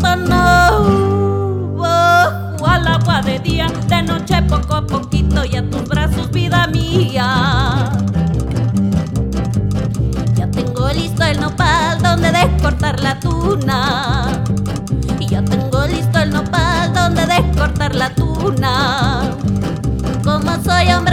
cuando no bajo al agua de día, de noche poco a poquito y a tus brazos, vida mía. Ya tengo listo el nopal donde descortar la tuna, y ya tengo listo el nopal donde descortar la tuna. Como soy hombre